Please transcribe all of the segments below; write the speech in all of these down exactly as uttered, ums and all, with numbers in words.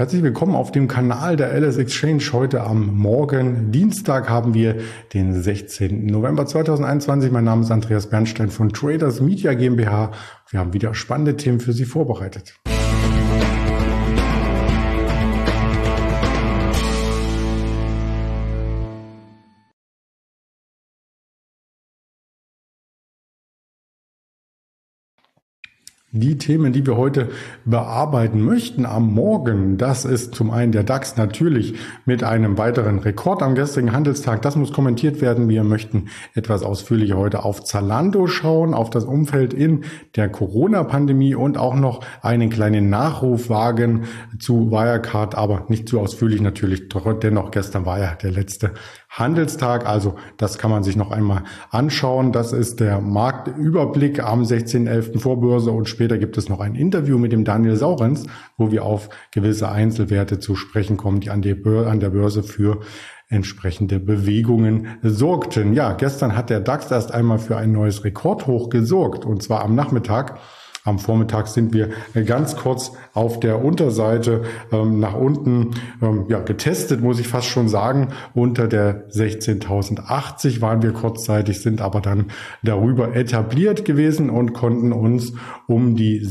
Herzlich willkommen auf dem Kanal der Alice Exchange. Heute am Morgen, Dienstag, haben wir den sechzehnten November zweitausendeinundzwanzig. Mein Name ist Andreas Bernstein von Traders Media GmbH. Wir haben wieder spannende Themen für Sie vorbereitet. Die Themen, die wir heute bearbeiten möchten am Morgen, das ist zum einen der DAX natürlich mit einem weiteren Rekord am gestrigen Handelstag. Das muss kommentiert werden. Wir möchten etwas ausführlicher heute auf Zalando schauen, auf das Umfeld in der Corona-Pandemie und auch noch einen kleinen Nachruf wagen zu Wirecard, aber nicht zu ausführlich natürlich. Dennoch, gestern war ja der letzte Handelstag, also das kann man sich noch einmal anschauen. Das ist der Marktüberblick am sechzehnten elften Vorbörse und später gibt es noch ein Interview mit dem Daniel Saurens, wo wir auf gewisse Einzelwerte zu sprechen kommen, die an der Börse für entsprechende Bewegungen sorgten. Ja, gestern hat der DAX erst einmal für ein neues Rekordhoch gesorgt und zwar am Nachmittag. Am Vormittag sind wir ganz kurz auf der Unterseite ähm, nach unten ähm, ja, getestet, muss ich fast schon sagen. Unter der sechzehntausendachtzig waren wir kurzzeitig, sind aber dann darüber etabliert gewesen und konnten uns um die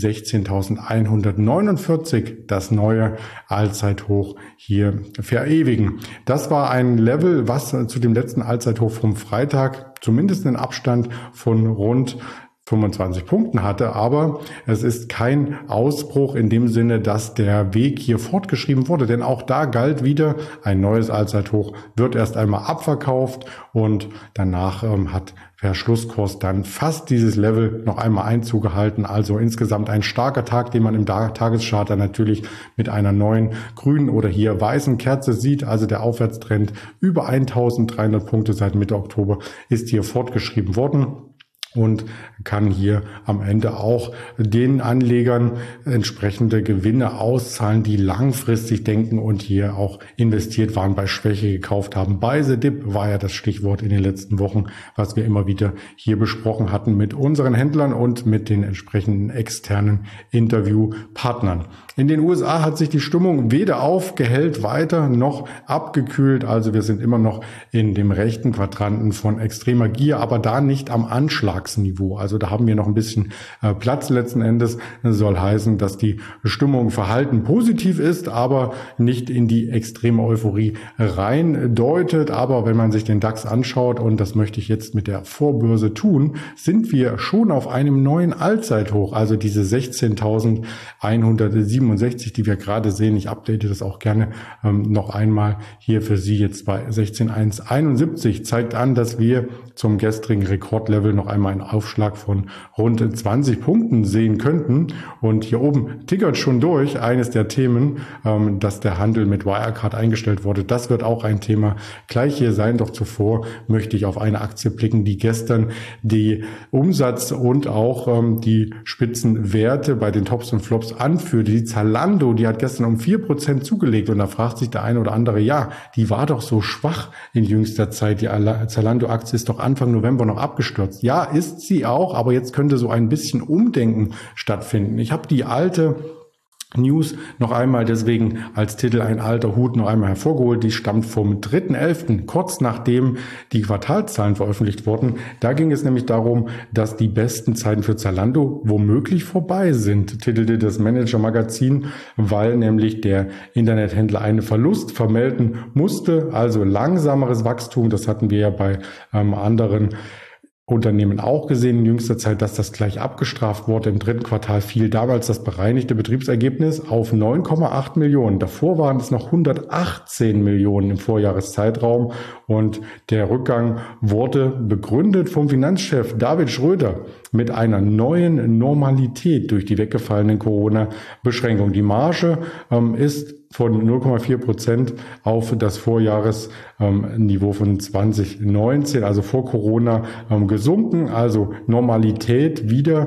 sechzehntausendeinhundertneunundvierzig, das neue Allzeithoch, hier verewigen. Das war ein Level, was zu dem letzten Allzeithoch vom Freitag zumindest einen Abstand von rund fünfundzwanzig Punkten hatte, aber es ist kein Ausbruch in dem Sinne, dass der Weg hier fortgeschrieben wurde, denn auch da galt wieder, ein neues Allzeithoch wird erst einmal abverkauft und danach ähm, hat per Schlusskurs dann fast dieses Level noch einmal Einzug gehalten, also insgesamt ein starker Tag, den man im Tageschart dann natürlich mit einer neuen grünen oder hier weißen Kerze sieht, also der Aufwärtstrend über eintausenddreihundert Punkte seit Mitte Oktober ist hier fortgeschrieben worden und kann hier am Ende auch den Anlegern entsprechende Gewinne auszahlen, die langfristig denken und hier auch investiert waren, bei Schwäche gekauft haben. Buy the dip war ja das Stichwort in den letzten Wochen, was wir immer wieder hier besprochen hatten mit unseren Händlern und mit den entsprechenden externen Interviewpartnern. In den U S A hat sich die Stimmung weder aufgehellt weiter noch abgekühlt. Also wir sind immer noch in dem rechten Quadranten von extremer Gier, aber da nicht am Anschlagsniveau. Also da haben wir noch ein bisschen äh, Platz letzten Endes. Das soll heißen, dass die Stimmung verhalten positiv ist, aber nicht in die extreme Euphorie rein deutet. Aber wenn man sich den DAX anschaut, und das möchte ich jetzt mit der Vorbörse tun, sind wir schon auf einem neuen Allzeithoch. Also diese sechzehntausendeinhundertsiebenundsechzig, die wir gerade sehen. Ich update das auch gerne ähm, noch einmal hier für Sie jetzt bei sechzehntausendeinhunderteinundsiebzig, zeigt an, dass wir zum gestrigen Rekordlevel noch einmal einen Aufschlag von rund zwanzig Punkten sehen könnten. Und hier oben tickert schon durch eines der Themen, ähm, dass der Handel mit Wirecard eingestellt wurde. Das wird auch ein Thema gleich hier sein. Doch zuvor möchte ich auf eine Aktie blicken, die gestern die Umsatz und auch ähm, die Spitzenwerte bei den Tops und Flops anführte. Die Zalando, die hat gestern um vier Prozent zugelegt. Und da fragt sich der eine oder andere, ja, die war doch so schwach in jüngster Zeit. Die Zalando-Aktie ist doch Anfang November noch abgestürzt. Ja, ist sie auch, aber jetzt könnte so ein bisschen Umdenken stattfinden. Ich habe die alte News noch einmal deswegen als Titel ein alter Hut noch einmal hervorgeholt. Die stammt vom dritten elften, kurz nachdem die Quartalszahlen veröffentlicht wurden. Da ging es nämlich darum, dass die besten Zeiten für Zalando womöglich vorbei sind, titelte das Manager-Magazin, weil nämlich der Internethändler einen Verlust vermelden musste, also langsameres Wachstum. Das hatten wir ja bei ähm, anderen Unternehmen auch gesehen in jüngster Zeit, dass das gleich abgestraft wurde. Im dritten Quartal fiel damals das bereinigte Betriebsergebnis auf neun Komma acht Millionen. Davor waren es noch hundertachtzehn Millionen im Vorjahreszeitraum und der Rückgang wurde begründet vom Finanzchef David Schröder mit einer neuen Normalität durch die weggefallenen Corona-Beschränkungen. Die Marge ähm, ist von null Komma vier Prozent auf das Vorjahresniveau ähm, von zwanzig neunzehn, also vor Corona, ähm, gesunken. Also Normalität wieder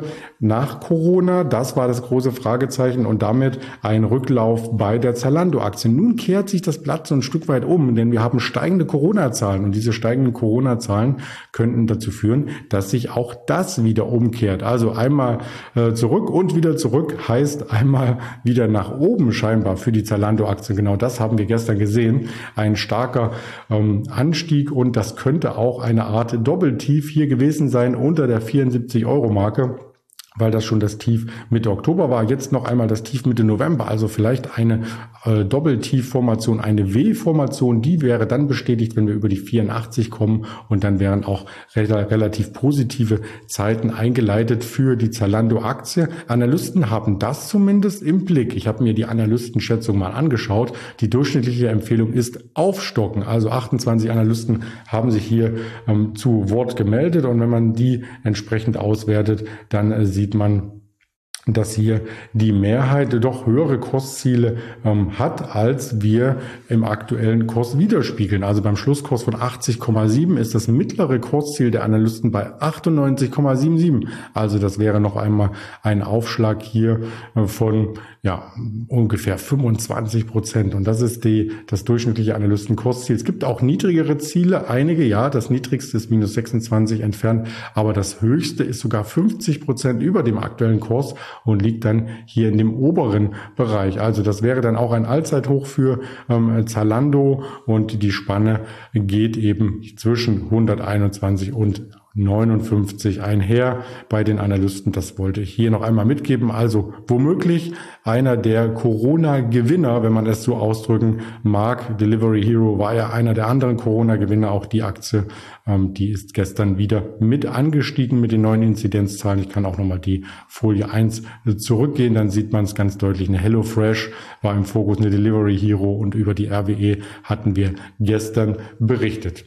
nach Corona. Das war das große Fragezeichen und damit ein Rücklauf bei der Zalando-Aktie. Nun kehrt sich das Blatt so ein Stück weit um, denn wir haben steigende Corona-Zahlen und diese steigenden Corona-Zahlen könnten dazu führen, dass sich auch das wieder umkehrt. Also einmal äh, zurück und wieder zurück heißt einmal wieder nach oben scheinbar für die Zalando-Aktie. Genau das haben wir gestern gesehen. Ein starker ähm, Anstieg und das könnte auch eine Art Doppeltief hier gewesen sein unter der vierundsiebzig Euro Marke, weil das schon das Tief Mitte Oktober war, jetzt noch einmal das Tief Mitte November, also vielleicht eine äh, Doppeltiefformation, eine W-Formation, die wäre dann bestätigt, wenn wir über die vierundachtzig kommen und dann wären auch re- relativ positive Zeiten eingeleitet für die Zalando-Aktie. Analysten haben das zumindest im Blick. Ich habe mir die Analystenschätzung mal angeschaut. Die durchschnittliche Empfehlung ist aufstocken, also achtundzwanzig Analysten haben sich hier ähm, zu Wort gemeldet und wenn man die entsprechend auswertet, dann äh, sieht sieht man, dass hier die Mehrheit doch höhere Kursziele ähm, hat, als wir im aktuellen Kurs widerspiegeln. Also beim Schlusskurs von achtzig Komma sieben ist das mittlere Kursziel der Analysten bei achtundneunzig Komma siebenundsiebzig. Also das wäre noch einmal ein Aufschlag hier äh, von ja ungefähr fünfundzwanzig Prozent. Und das ist die das durchschnittliche Analystenkursziel. Es gibt auch niedrigere Ziele, einige, ja, das niedrigste ist minus sechsundzwanzig entfernt, aber das höchste ist sogar fünfzig Prozent über dem aktuellen Kurs und liegt dann hier in dem oberen Bereich. Also das wäre dann auch ein Allzeithoch für ähm, Zalando und die Spanne geht eben zwischen hunderteinundzwanzig und neunundfünfzig einher bei den Analysten. Das wollte ich hier noch einmal mitgeben. Also womöglich einer der Corona-Gewinner, wenn man es so ausdrücken mag. Delivery Hero war ja einer der anderen Corona-Gewinner. Auch die Aktie, ähm, die ist gestern wieder mit angestiegen mit den neuen Inzidenzzahlen. Ich kann auch nochmal die Folie eins zurückgehen. Dann sieht man es ganz deutlich. Eine HelloFresh war im Fokus, eine Delivery Hero und über die R W E hatten wir gestern berichtet.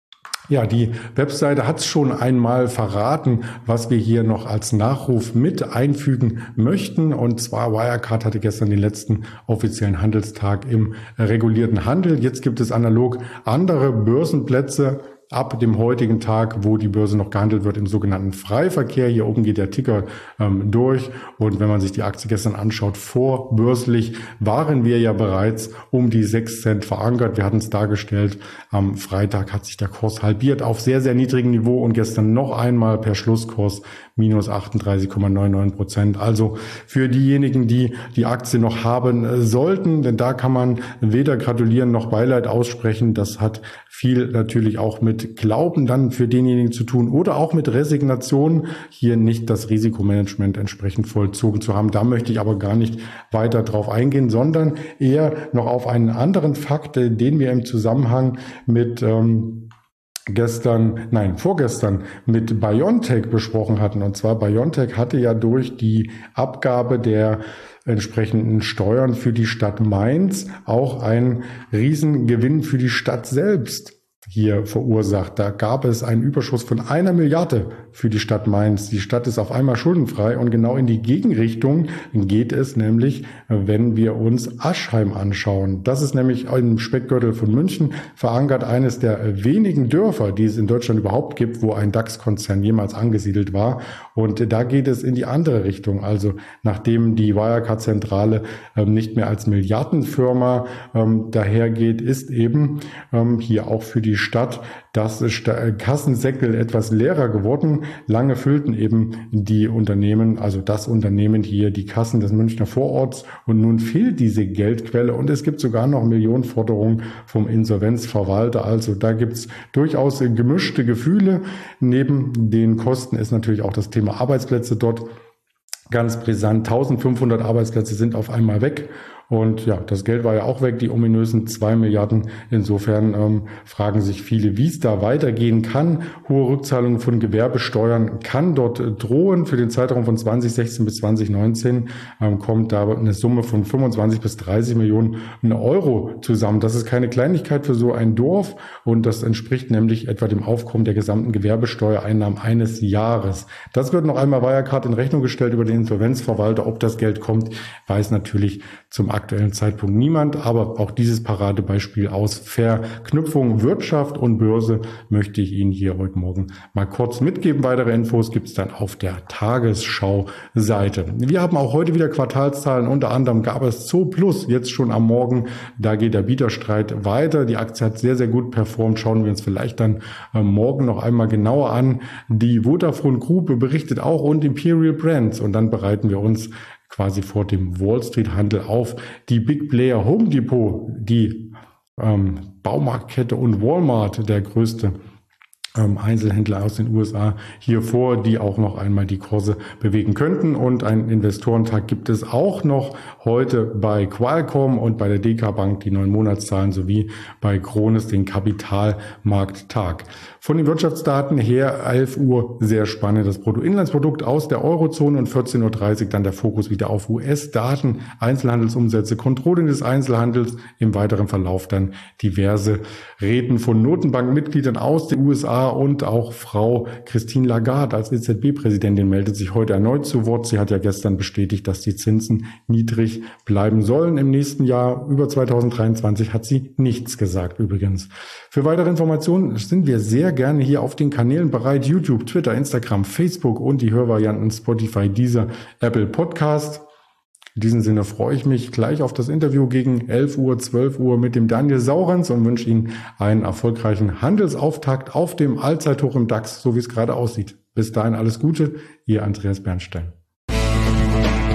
Ja, die Webseite hat es schon einmal verraten, was wir hier noch als Nachruf mit einfügen möchten. Und zwar Wirecard hatte gestern den letzten offiziellen Handelstag im regulierten Handel. Jetzt gibt es analog andere Börsenplätze ab dem heutigen Tag, wo die Börse noch gehandelt wird, im sogenannten Freiverkehr. Hier oben geht der Ticker ähm, durch. Und wenn man sich die Aktie gestern anschaut, vorbörslich waren wir ja bereits um die sechs Cent verankert. Wir hatten es dargestellt. Am Freitag hat sich der Kurs halbiert auf sehr, sehr niedrigem Niveau und gestern noch einmal per Schlusskurs minus achtunddreißig Komma neunundneunzig Prozent. Also für diejenigen, die die Aktie noch haben sollten, denn da kann man weder gratulieren noch Beileid aussprechen. Das hat viel natürlich auch mit Glauben dann für denjenigen zu tun oder auch mit Resignation, hier nicht das Risikomanagement entsprechend vollzogen zu haben. Da möchte ich aber gar nicht weiter drauf eingehen, sondern eher noch auf einen anderen Fakt, den wir im Zusammenhang mit ähm, gestern, nein, vorgestern mit BioNTech besprochen hatten. Und zwar BioNTech hatte ja durch die Abgabe der entsprechenden Steuern für die Stadt Mainz auch einen Riesengewinn für die Stadt selbst hier verursacht. Da gab es einen Überschuss von einer Milliarde für die Stadt Mainz. Die Stadt ist auf einmal schuldenfrei und genau in die Gegenrichtung geht es nämlich, wenn wir uns Aschheim anschauen. Das ist nämlich im Speckgürtel von München verankert, eines der wenigen Dörfer, die es in Deutschland überhaupt gibt, wo ein DAX-Konzern jemals angesiedelt war. Und da geht es in die andere Richtung. Also nachdem die Wirecard-Zentrale ähm, nicht mehr als Milliardenfirma ähm, dahergeht, ist eben ähm, hier auch für die Stadt das Kassensäckel etwas leerer geworden. Lange füllten eben die Unternehmen, also das Unternehmen hier, die Kassen des Münchner Vororts und nun fehlt diese Geldquelle und es gibt sogar noch Millionenforderungen vom Insolvenzverwalter. Also da gibt's durchaus gemischte Gefühle. Neben den Kosten ist natürlich auch das Thema Arbeitsplätze dort ganz brisant. eintausendfünfhundert Arbeitsplätze sind auf einmal weg. Und ja, das Geld war ja auch weg, die ominösen zwei Milliarden. Insofern ähm, fragen sich viele, wie es da weitergehen kann. Hohe Rückzahlungen von Gewerbesteuern kann dort drohen. Für den Zeitraum von zwanzig sechzehn bis zwanzig neunzehn ähm, kommt da eine Summe von fünfundzwanzig bis dreißig Millionen Euro zusammen. Das ist keine Kleinigkeit für so ein Dorf und das entspricht nämlich etwa dem Aufkommen der gesamten Gewerbesteuereinnahmen eines Jahres. Das wird noch einmal Wirecard in Rechnung gestellt über den Insolvenzverwalter. Ob das Geld kommt, weiß natürlich zum aktuellen Zeitpunkt niemand. Aber auch dieses Paradebeispiel aus Verknüpfung Wirtschaft und Börse möchte ich Ihnen hier heute Morgen mal kurz mitgeben. Weitere Infos gibt es dann auf der Tagesschau-Seite. Wir haben auch heute wieder Quartalszahlen. Unter anderem gab es Zooplus jetzt schon am Morgen. Da geht der Bieterstreit weiter. Die Aktie hat sehr, sehr gut performt. Schauen wir uns vielleicht dann äh, morgen noch einmal genauer an. Die Vodafone Group berichtet auch und Imperial Brands. Und dann bereiten wir uns quasi vor dem Wall Street Handel auf die Big Player Home Depot, die ähm, Baumarktkette und Walmart, der größte Einzelhändler aus den U S A hier vor, die auch noch einmal die Kurse bewegen könnten. Und einen Investorentag gibt es auch noch heute bei Qualcomm und bei der D K Bank die neuen Monatszahlen sowie bei Krones den Kapitalmarkttag. Von den Wirtschaftsdaten her elf Uhr sehr spannend. Das Bruttoinlandsprodukt aus der Eurozone und vierzehn Uhr dreißig dann der Fokus wieder auf U S-Daten, Einzelhandelsumsätze, Controlling des Einzelhandels, im weiteren Verlauf dann diverse Reden von Notenbankmitgliedern aus den U S A und auch Frau Christine Lagarde als E Z B-Präsidentin meldet sich heute erneut zu Wort. Sie hat ja gestern bestätigt, dass die Zinsen niedrig bleiben sollen im nächsten Jahr. Über zweitausenddreiundzwanzig hat sie nichts gesagt übrigens. Für weitere Informationen sind wir sehr gerne hier auf den Kanälen bereit. YouTube, Twitter, Instagram, Facebook und die Hörvarianten Spotify, Deezer, Apple Podcast. In diesem Sinne freue ich mich gleich auf das Interview gegen elf Uhr, zwölf Uhr mit dem Daniel Saurens und wünsche Ihnen einen erfolgreichen Handelsauftakt auf dem Allzeithoch im DAX, so wie es gerade aussieht. Bis dahin alles Gute, Ihr Andreas Bernstein.